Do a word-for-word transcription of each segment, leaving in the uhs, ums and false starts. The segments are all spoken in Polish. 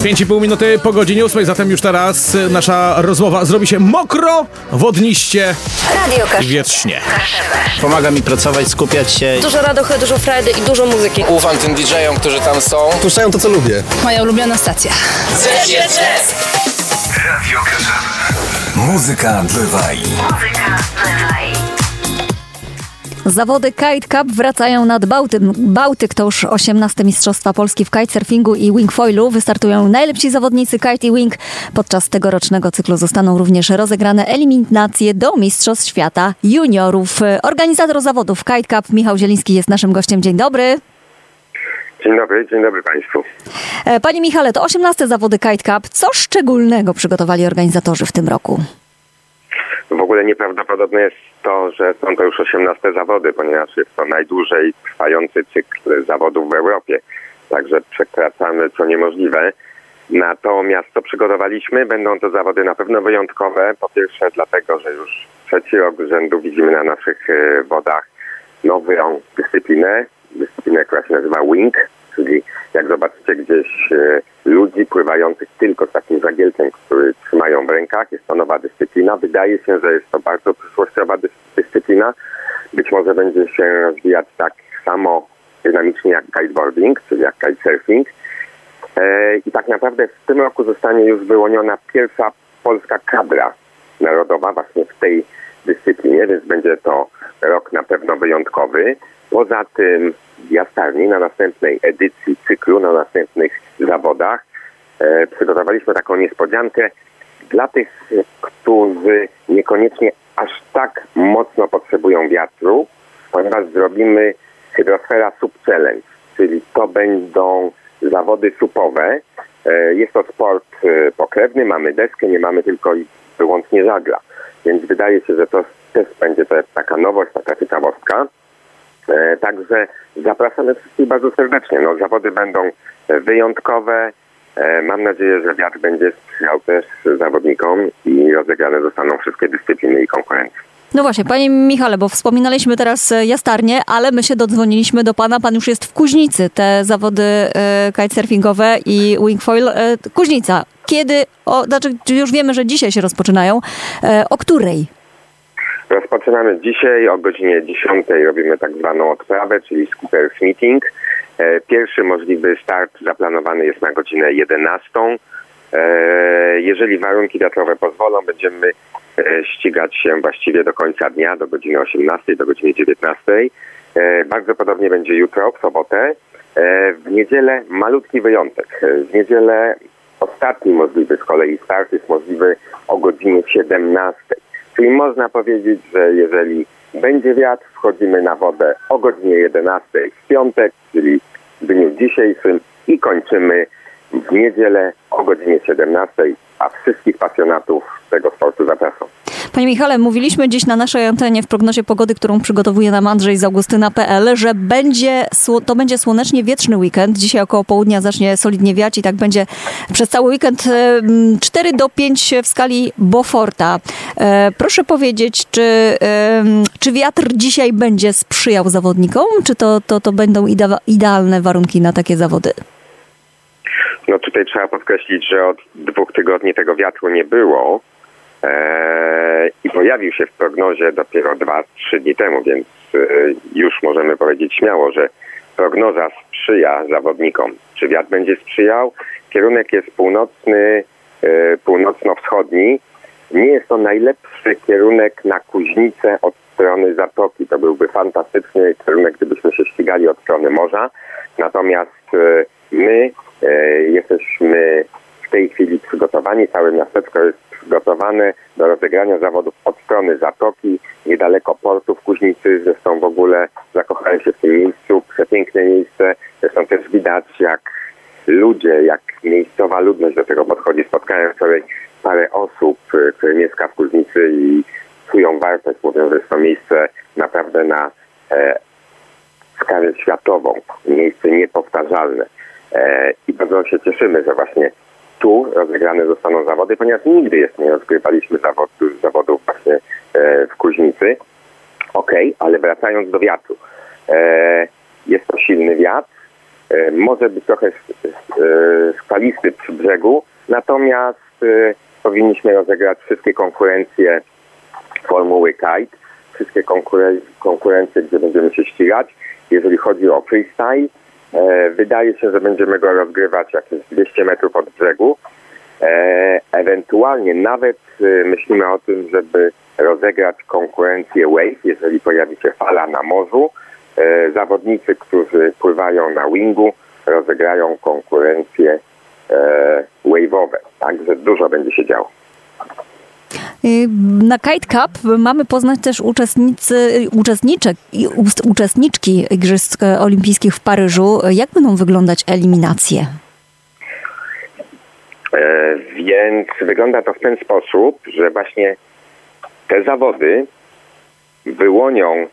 pięć i pół minuty po godzinie ósmej, zatem już teraz nasza rozmowa zrobi się mokro, wodniście Radio Kaszebę. i wietrznie. Pomaga mi pracować, skupiać się. Dużo radochy, dużo frajdy i dużo muzyki. Ufam tym D J-om, którzy tam są. Puszczają to, co lubię. Moja ulubiona stacja. Radio Kaszebę. Muzyka bywaj. Muzyka bywaj. Zawody Kite Cup wracają nad Bałtyk. Bałtyk to już osiemnaste Mistrzostwa Polski w kitesurfingu i wingfoilu. Wystartują najlepsi zawodnicy kite i wing. Podczas tegorocznego cyklu zostaną również rozegrane eliminacje do Mistrzostw Świata Juniorów. Organizator zawodów Kite Cup Michał Zieliński jest naszym gościem. Dzień dobry. Dzień dobry, dzień dobry Państwu. Panie Michale, to osiemnaste zawody Kite Cup. Co szczególnego przygotowali organizatorzy w tym roku? W ogóle nieprawdopodobne jest to, że są to już osiemnaste zawody, ponieważ jest to najdłużej trwający cykl zawodów w Europie. Także przekraczamy co niemożliwe. Natomiast co przygotowaliśmy? Będą to zawody na pewno wyjątkowe. Po pierwsze dlatego, że już trzeci rok z rzędu widzimy na naszych wodach nową dyscyplinę. Dyscyplinę, która się nazywa wing, czyli jak zobaczycie gdzieś e, ludzi pływających tylko z takim żagielcem, który trzymają w rękach. Jest to nowa dyscyplina. Wydaje się, że jest to bardzo przyszłościowa dys- dyscyplina. Być może będzie się rozwijać tak samo dynamicznie jak kiteboarding, czyli jak kitesurfing. E, I tak naprawdę w tym roku zostanie już wyłoniona pierwsza polska kadra narodowa właśnie w tej dyscyplinie, więc będzie to rok na pewno wyjątkowy. Poza tym w Jastarni na następnej edycji cyklu, na następnych zawodach e, przygotowaliśmy taką niespodziankę dla tych, którzy niekoniecznie aż tak mocno potrzebują wiatru, ponieważ zrobimy Hydrosfera Sup Challenge, czyli to będą zawody supowe. E, jest to sport e, pokrewny, mamy deskę, nie mamy tylko i wyłącznie żagla, więc wydaje się, że to też będzie to taka nowość, taka ciekawostka. E, także zapraszamy wszystkich bardzo serdecznie. No, zawody będą wyjątkowe. E, mam nadzieję, że wiatr będzie sprzyjał też zawodnikom i rozegrane zostaną wszystkie dyscypliny i konkurencje. No właśnie, panie Michale, bo wspominaliśmy teraz Jastarnię, ale my się dodzwoniliśmy do pana. Pan już jest w Kuźnicy. Te zawody e, kitesurfingowe i wingfoil. E, Kuźnica. Kiedy? O, znaczy już wiemy, że dzisiaj się rozpoczynają. E, o której? Rozpoczynamy dzisiaj o godzinie dziesiątej. Robimy tak zwaną odprawę, czyli Scoopers Meeting. Pierwszy możliwy start zaplanowany jest na godzinę jedenastą. Jeżeli warunki wiatrowe pozwolą, będziemy ścigać się właściwie do końca dnia, do godziny osiemnastej, do godziny dziewiętnastej. Bardzo podobnie będzie jutro, w sobotę. W niedzielę malutki wyjątek. W niedzielę ostatni możliwy z kolei start jest możliwy o godzinie siedemnastej. Czyli można powiedzieć, że jeżeli będzie wiatr, wchodzimy na wodę o godzinie jedenastej w piątek, czyli w dniu dzisiejszym i kończymy w niedzielę o godzinie siedemnastej, a wszystkich pasjonatów tego sportu zapraszam. Panie Michale, mówiliśmy dziś na naszej antenie w prognozie pogody, którą przygotowuje nam Andrzej z augustyna kropka p l, że będzie, to będzie słonecznie wietrzny weekend. Dzisiaj około południa zacznie solidnie wiać i tak będzie przez cały weekend. cztery do pięciu w skali Beauforta. Proszę powiedzieć, czy, czy wiatr dzisiaj będzie sprzyjał zawodnikom, czy to, to, to będą idealne warunki na takie zawody? No tutaj trzeba podkreślić, że od dwóch tygodni tego wiatru nie było. Eee, i pojawił się w prognozie dopiero dwa trzy dni temu, więc e, już możemy powiedzieć śmiało, że prognoza sprzyja zawodnikom. Czy wiatr będzie sprzyjał? Kierunek jest północny, e, północno-wschodni. Nie jest to najlepszy kierunek na Kuźnicę od strony zatoki. To byłby fantastyczny kierunek, gdybyśmy się ścigali od strony morza. Natomiast e, my e, jesteśmy w tej chwili przygotowani, całe miasteczko jest przygotowane do rozegrania zawodów od strony zatoki, niedaleko portu w Kuźnicy. Zresztą w ogóle zakochałem się w tym miejscu, przepiękne miejsce. Zresztą też widać, jak ludzie, jak miejscowa ludność do tego podchodzi. Spotkałem wczoraj parę osób, które mieszka w Kuźnicy i czują wartość. Mówią, że jest to miejsce naprawdę na e, skalę światową. Miejsce niepowtarzalne. E, I bardzo się cieszymy, że właśnie tu rozegrane zostaną zawody, ponieważ nigdy jeszcze nie rozgrywaliśmy zawodów, zawodów właśnie e, w Kuźnicy. Okej, okay, ale wracając do wiatru. E, jest to silny wiatr. e, może być trochę e, skalisty przy brzegu, natomiast e, powinniśmy rozegrać wszystkie konkurencje formuły kite, wszystkie konkuren- konkurencje, gdzie będziemy się ścigać. Jeżeli chodzi o freestyle, e, wydaje się, że będziemy go rozgrywać jakieś dwieście metrów od brzegu. E, ewentualnie nawet e, myślimy o tym, żeby rozegrać konkurencję wave, jeżeli pojawi się fala na morzu. E, zawodnicy, którzy pływają na wingu, rozegrają konkurencje e, wave'owe. Także dużo będzie się działo. Na Kite Cup mamy poznać też uczestnicy, uczestniczek, uczestniczki Igrzysk Olimpijskich w Paryżu. Jak będą wyglądać eliminacje? E, więc wygląda to w ten sposób, że właśnie te zawody wyłonią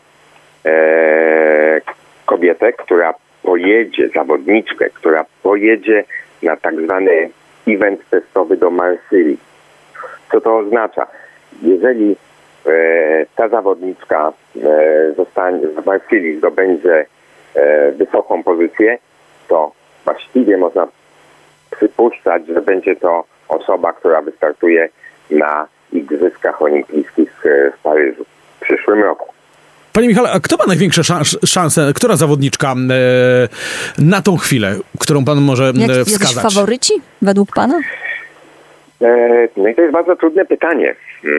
e, kobietę, która pojedzie, zawodniczkę, która pojedzie na tak zwany event testowy do Marsylii. Co to oznacza? Jeżeli e, ta zawodniczka e, zostanie w Marsylii, zdobędzie e, wysoką pozycję, to właściwie można przypuszczać, że będzie to osoba, która wystartuje na Igrzyskach Olimpijskich w Paryżu w przyszłym roku. Panie Michale, a kto ma największe szans, szanse, która zawodniczka e, na tą chwilę, którą pan może Jak, e, wskazać? Jakiś faworyci według pana? E, no i to jest bardzo trudne pytanie. E,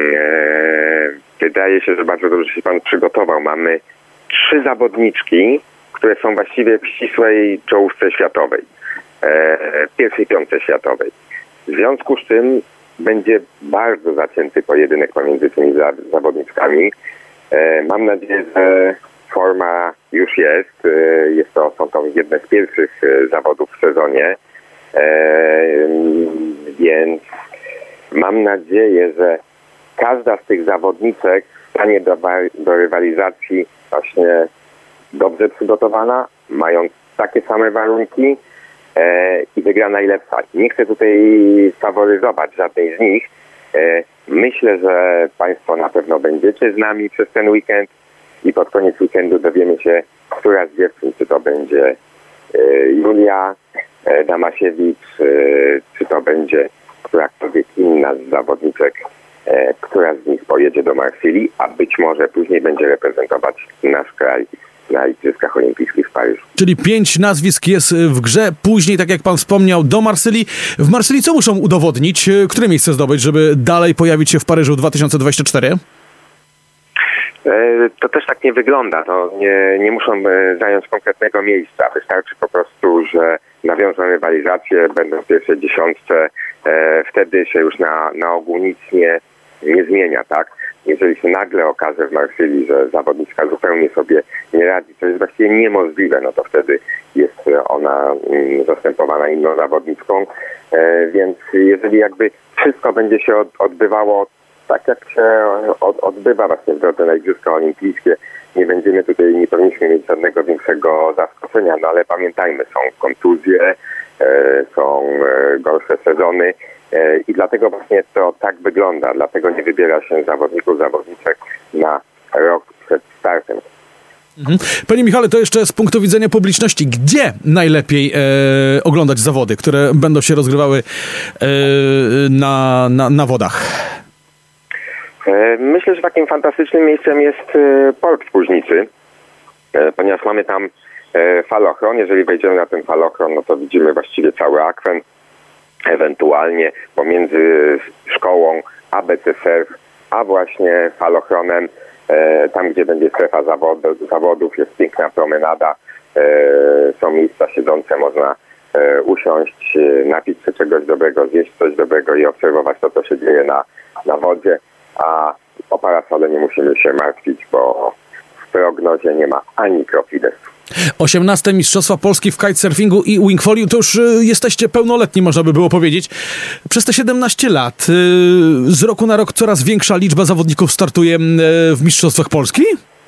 wydaje się, że bardzo dobrze się pan przygotował. Mamy trzy zawodniczki, które są właściwie w ścisłej czołówce światowej. E, pierwszej piątce światowej. W związku z czym będzie bardzo zacięty pojedynek pomiędzy tymi za, zawodniczkami. E, mam nadzieję, że forma już jest. E, jest to, są to jedne z pierwszych e, zawodów w sezonie. E, więc mam nadzieję, że każda z tych zawodniczek stanie do, do rywalizacji właśnie dobrze przygotowana, mając takie same warunki e, i wygra najlepsza. Nie chcę tutaj faworyzować żadnej z nich. E, myślę, że państwo na pewno będziecie z nami przez ten weekend i pod koniec weekendu dowiemy się, która z dziewczyn, czy to będzie e, Julia e, Damasiewicz, e, czy to będzie którakolwiek inna z zawodniczek, e, która z nich pojedzie do Marsylii, a być może później będzie reprezentować nasz kraj na Igrzyskach Olimpijskich w Paryżu. Czyli pięć nazwisk jest w grze. Później, tak jak pan wspomniał, do Marsylii. W Marsylii co muszą udowodnić? Które miejsce zdobyć, żeby dalej pojawić się w Paryżu w dwa tysiące dwudziestym czwartym? E, to też tak nie wygląda. To nie, nie muszą e, zająć konkretnego miejsca. Wystarczy po prostu, że nawiążą rywalizację, będą w pierwszej dziesiątce. E, wtedy się już na, na ogół nic nie, nie zmienia, tak? Jeżeli się nagle okaże w Marsylii, że zawodniczka zupełnie sobie nie radzi, co jest właściwie niemożliwe, no to wtedy jest ona mm, zastępowana inną zawodniczką. E, więc jeżeli jakby wszystko będzie się od, odbywało tak, jak się od, odbywa właśnie w drodze na Igrzyska Olimpijskie, nie będziemy tutaj, nie powinniśmy mieć żadnego większego zaskoczenia, no ale pamiętajmy, są kontuzje, e, są e, gorsze sezony. I dlatego właśnie to tak wygląda. Dlatego nie wybiera się zawodników, zawodniczek na rok przed startem. Mhm. Panie Michale, to jeszcze z punktu widzenia publiczności, gdzie najlepiej e, oglądać zawody, które będą się rozgrywały e, na, na, na wodach? E, myślę, że takim fantastycznym miejscem jest e, port w Kuźnicy, e, ponieważ mamy tam e, falochron. Jeżeli wejdziemy na ten falochron, no to widzimy właściwie cały akwen. Ewentualnie pomiędzy szkołą A B C Surf, a właśnie falochronem, e, tam gdzie będzie strefa zawod- zawodów, jest piękna promenada, e, są miejsca siedzące, można e, usiąść, e, napić się czegoś dobrego, zjeść coś dobrego i obserwować to, co się dzieje na, na wodzie, a o parasole nie musimy się martwić, bo w prognozie nie ma ani kropli deszczu. osiemnaste Mistrzostwa Polski w kitesurfingu i wingfolio, to już y, jesteście pełnoletni, można by było powiedzieć. Przez te siedemnaście lat y, z roku na rok coraz większa liczba zawodników startuje y, w Mistrzostwach Polski?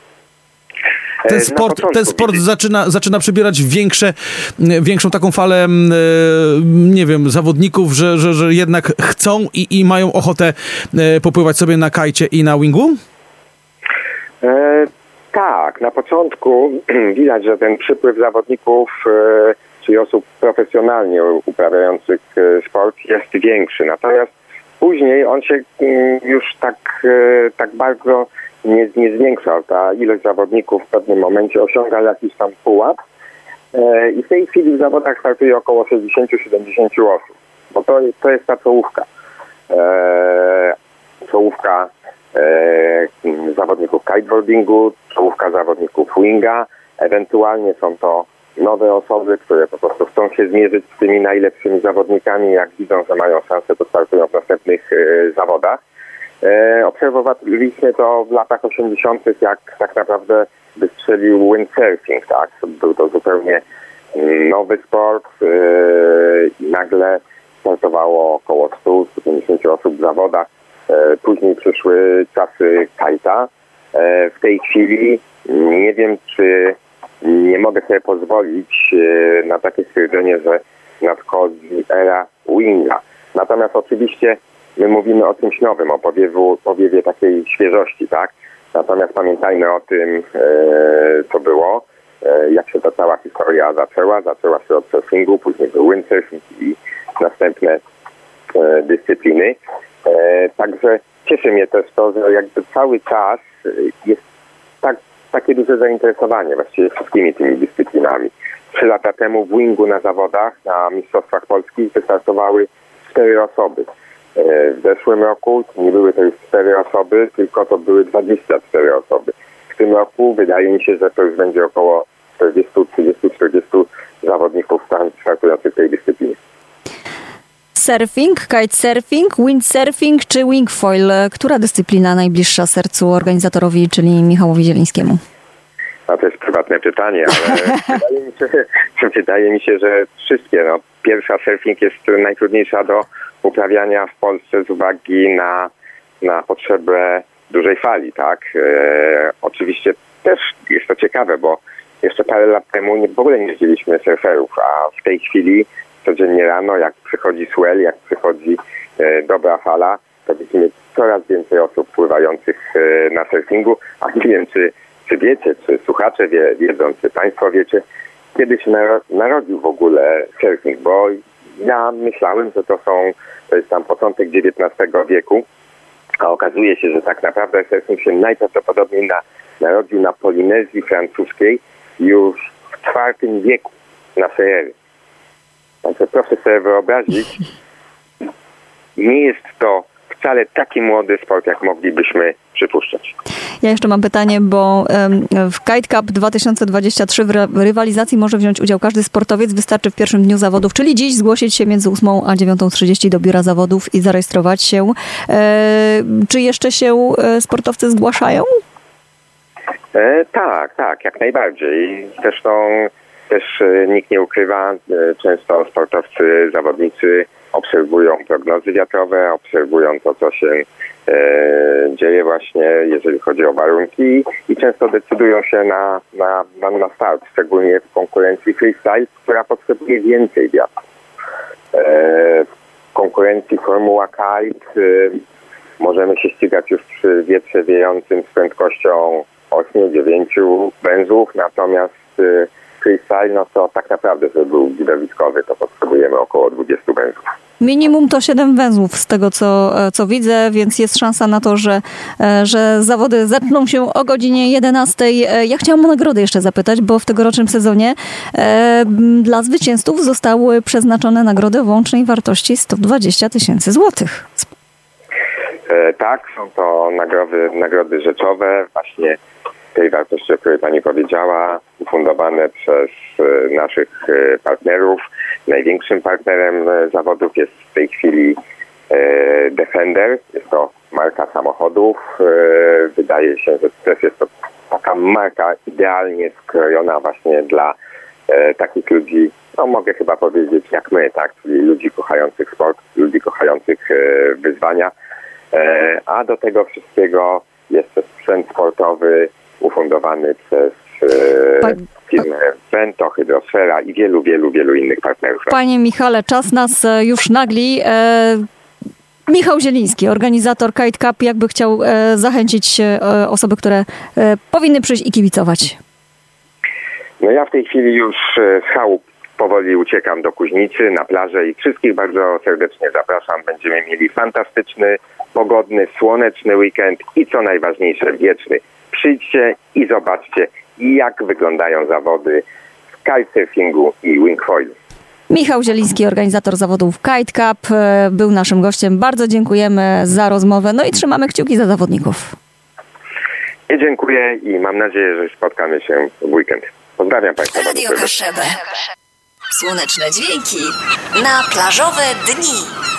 Ten sport, początku, ten sport zaczyna, zaczyna przybierać większe, y, większą taką falę, y, nie wiem, zawodników, że, że, że jednak chcą i, i mają ochotę y, popływać sobie na kajcie i na wingu? E- Tak, na początku widać, że ten przypływ zawodników czyli osób profesjonalnie uprawiających sport jest większy. Natomiast później on się już tak, tak bardzo nie, nie zwiększa. Ta ilość zawodników w pewnym momencie osiąga jakiś tam pułap i w tej chwili w zawodach startuje około sześćdziesiąt do siedemdziesięciu osób, bo to, to jest ta czołówka. Czołówka zawodników kiteboardingu, czołówka zawodników winga, ewentualnie są to nowe osoby, które po prostu chcą się zmierzyć z tymi najlepszymi zawodnikami, jak widzą, że mają szansę, to startują w następnych e, zawodach. E, obserwowaliśmy to w latach osiemdziesiątych, jak tak naprawdę wystrzelił windsurfing, tak? Był to zupełnie nowy sport e, i nagle startowało około stu do stu pięćdziesięciu osób w zawodach. E, później przyszły czasy kajta. E, w tej chwili nie wiem, czy nie mogę sobie pozwolić e, na takie stwierdzenie, że nadchodzi era winga. Natomiast oczywiście my mówimy o czymś nowym, o powiewu, powiewie takiej świeżości, tak? Natomiast pamiętajmy o tym, e, co było, e, jak się ta cała historia zaczęła. Zaczęła się od surfingu, później był windsurfing i następne e, dyscypliny. E, także cieszy mnie też to, że jakby cały czas jest tak, takie duże zainteresowanie właściwie wszystkimi tymi dyscyplinami. Trzy lata temu w wingu na zawodach, na Mistrzostwach Polskich wystartowały cztery osoby. W zeszłym roku nie były to już cztery osoby, tylko to były dwadzieścia cztery osoby. W tym roku wydaje mi się, że to już będzie około czterdzieści, trzydzieści, czterdzieści zawodników startujących w tej dyscyplinie. Surfing, kitesurfing, windsurfing czy wingfoil? Która dyscyplina najbliższa sercu organizatorowi, czyli Michałowi Zielińskiemu? No to jest prywatne pytanie, ale wydaje, mi się, wydaje mi się, że wszystkie. No, pierwsza surfing jest najtrudniejsza do uprawiania w Polsce z uwagi na, na potrzebę dużej fali, tak? E, oczywiście też jest to ciekawe, bo jeszcze parę lat temu nie, w ogóle nie widzieliśmy surferów, a w tej chwili codziennie rano, jak przychodzi swell, jak przychodzi e, dobra fala, to widzimy coraz więcej osób pływających e, na surfingu, a nie wiem, czy, czy wiecie, czy słuchacze wie, wiedzą, czy państwo wiecie, kiedy się naro- narodził w ogóle surfing, bo ja myślałem, że to są, to jest tam początek dziewiętnastego wieku, a okazuje się, że tak naprawdę surfing się najprawdopodobniej na, narodził na Polinezji francuskiej już w czwartym wieku naszej ery. Także proszę sobie wyobrazić, nie jest to wcale taki młody sport, jak moglibyśmy przypuszczać. Ja jeszcze mam pytanie, bo w Kite Cup dwa tysiące dwudziestym trzecim w rywalizacji może wziąć udział każdy sportowiec. Wystarczy w pierwszym dniu zawodów, czyli dziś, zgłosić się między ósmą a dziewiątą trzydzieści do biura zawodów i zarejestrować się. Czy jeszcze się sportowcy zgłaszają? E, tak, tak, jak najbardziej. Zresztą też nikt nie ukrywa, często sportowcy, zawodnicy obserwują prognozy wiatrowe, obserwują to, co się e, dzieje właśnie, jeżeli chodzi o warunki i często decydują się na, na, na, na start, szczególnie w konkurencji freestyle, która potrzebuje więcej wiatru. E, w konkurencji Formuła Kite e, możemy się ścigać już przy wietrze wiejącym z prędkością osiem do dziewięciu węzłów, natomiast e, freestyle, no to tak naprawdę, żeby był widowiskowy, to potrzebujemy około dwudziestu węzłów. Minimum to siedem węzłów z tego, co, co widzę, więc jest szansa na to, że, że zawody zaczną się o godzinie jedenastej. Ja chciałam o nagrody jeszcze zapytać, bo w tegorocznym sezonie e, dla zwycięzców zostały przeznaczone nagrody o łącznej wartości sto dwadzieścia tysięcy złotych. E, tak, są to nagrody, nagrody rzeczowe, właśnie tej wartości, o której pani powiedziała, ufundowane przez e, naszych e, partnerów. Największym partnerem e, zawodów jest w tej chwili e, Defender. Jest to marka samochodów. E, wydaje się, że też jest to taka marka idealnie skrojona właśnie dla e, takich ludzi, no mogę chyba powiedzieć jak my, tak, czyli ludzi kochających sport, ludzi kochających e, wyzwania. E, a do tego wszystkiego jeszcze sprzęt sportowy ufundowany przez e, firmę Vento, Hydrosfera i wielu, wielu, wielu innych partnerów. Panie Michale, czas nas już nagli. E, Michał Zieliński, organizator Kite Cup, jakby chciał e, zachęcić e, osoby, które e, powinny przyjść i kibicować. No ja w tej chwili już z chałup powoli uciekam do Kuźnicy, na plażę i wszystkich bardzo serdecznie zapraszam. Będziemy mieli fantastyczny, pogodny, słoneczny weekend i co najważniejsze, wieczny. Przyjdźcie i zobaczcie, jak wyglądają zawody w kitesurfingu i wingfoilu. Michał Zieliński, organizator zawodów Kite Cup, był naszym gościem. Bardzo dziękujemy za rozmowę, no i trzymamy kciuki za zawodników. I dziękuję i mam nadzieję, że spotkamy się w weekend. Pozdrawiam Państwa. Radio Kaszebę. Słoneczne dźwięki na plażowe dni.